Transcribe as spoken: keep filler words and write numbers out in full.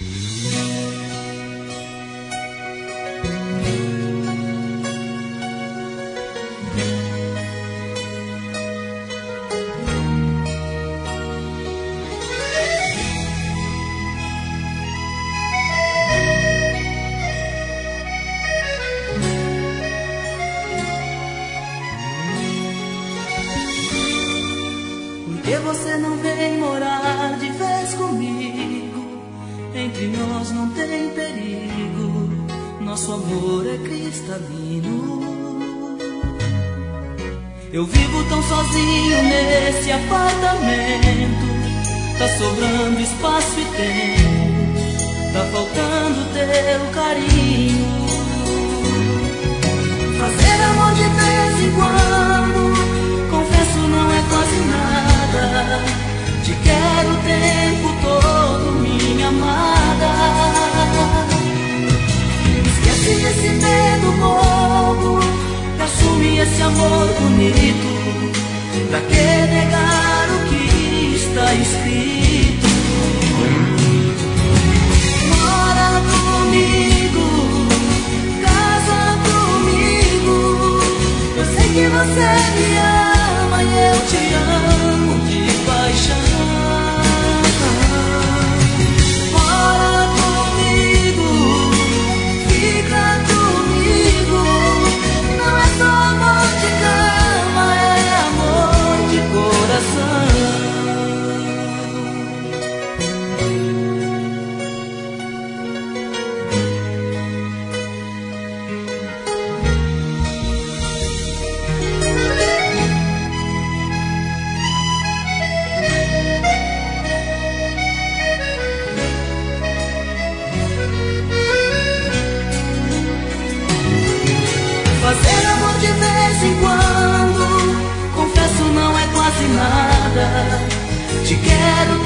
Por que você não vem morar de vez comigo? Entre nós não tem perigo, nosso amor é cristalino. Eu vivo tão sozinho nesse apartamento, tá sobrando espaço e tempo, tá faltando teu carinho. Fazer amor de vez em quando, confesso não é quase nada. Te quero o tempo todo, minha amada. Esquece esse medo bobo, assume esse amor bonito. Pra que negar o que está escrito? Mora comigo, casa comigo. Eu sei que você me ama e eu te amo de paixão. Mora comigo, fica comigo. Não é só amor de cama, é amor de coração. Fazer amor de vez em quando, confesso não é quase nada. Te quero